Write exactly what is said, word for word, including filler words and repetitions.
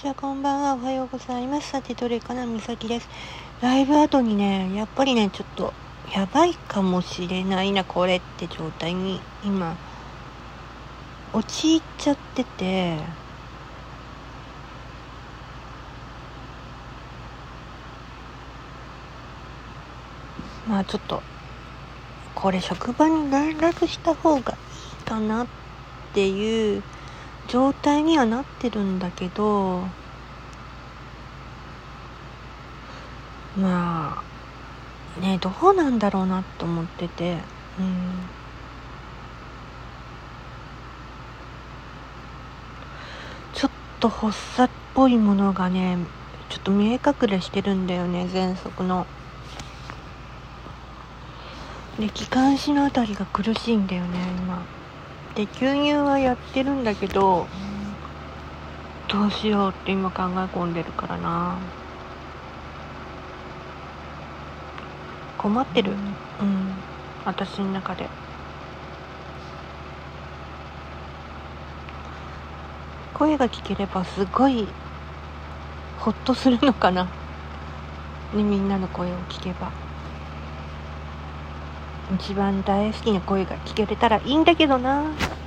ちは、こんばんは。おはようございます。さて、どれかな、みさきです。ライブ後にね、やっぱりね、ちょっと、やばいかもしれないな、これって状態に、今、陥っちゃってて、まあちょっと、これ職場に連絡した方がいいかなっていう状態にはなってるんだけど、まあね、どうなんだろうなと思ってて、うん、ちょっと発作っぽいものがね、ちょっと見え隠れしてるんだよね、喘息の。で、気管支のあたりが苦しいんだよね、今。で、吸入はやってるんだけど、どうしようって今考え込んでるからな。困ってる。うん。私の中で。声が聞ければすごいほっとするのかな。ね、みんなの声を聞けば。一番大好きな声が聞けれたらいいんだけどな。